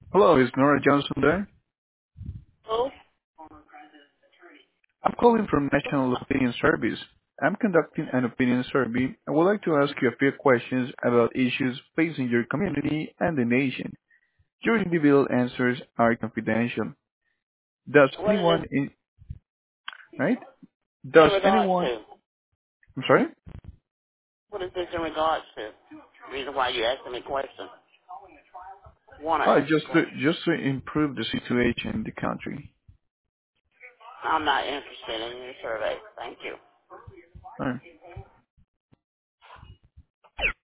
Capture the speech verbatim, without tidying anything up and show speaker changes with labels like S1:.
S1: Hello, is Nora Johnson there?
S2: Who?
S1: I'm calling from National Opinion Service. I'm conducting an opinion survey. I would like to ask you a few questions about issues facing your community and the nation. Your individual answers are confidential. Does
S2: What is
S1: anyone
S2: this
S1: in, right?
S2: in
S1: Does
S2: regards
S1: anyone,
S2: to?
S1: I'm sorry?
S2: What is this in regards to? Reason why you asking me questions. Want to
S1: Oh,
S2: ask
S1: just
S2: a
S1: to,
S2: question.
S1: just to improve the situation in the country.
S2: I'm not interested in your survey. Thank you.
S1: All right.